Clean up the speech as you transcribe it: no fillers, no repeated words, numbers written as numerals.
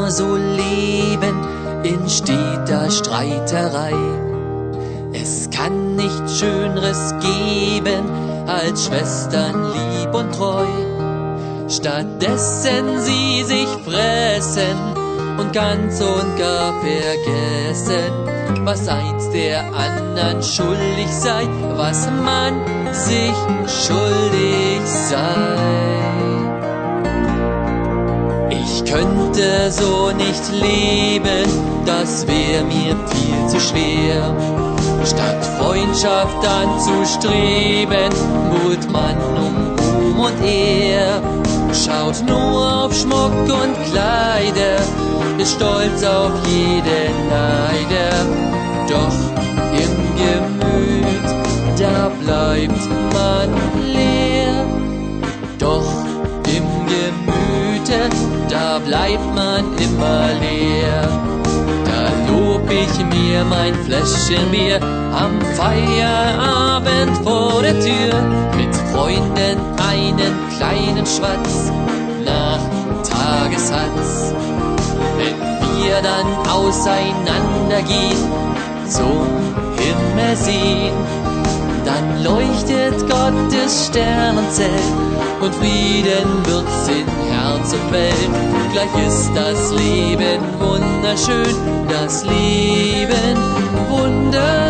so leben in steter Streiterei. Es kann nichts Schöneres geben als Schwestern lieb und treu. Stattdessen sie sich fressen und ganz und gar vergessen, was eins der anderen schuldig sei, was man sich schuldig sei. Ich könnte so nicht leben, das wär mir viel zu schwer. Statt Freundschaft anzustreben, buhlt man um Ruhm und Ehr. Schaut nur auf Schmuck und Kleider, ist stolz auf jeden Neider. Doch im Gemüt, da bleibt man leer. Doch im Gemüte, da bleibt man immer leer. Da lob ich mir mein Fläschchen Bier am Feierabend vor der Tür, mit Freunden einen kleinen Schwatz nach Tagessatz. Wenn wir dann auseinandergehen, zum Himmel sehen, dann leuchtet Gottes Sternenzelt und Frieden wird's in Herz und Welt. Gleich ist das Leben wunderschön, das Leben wunderschön.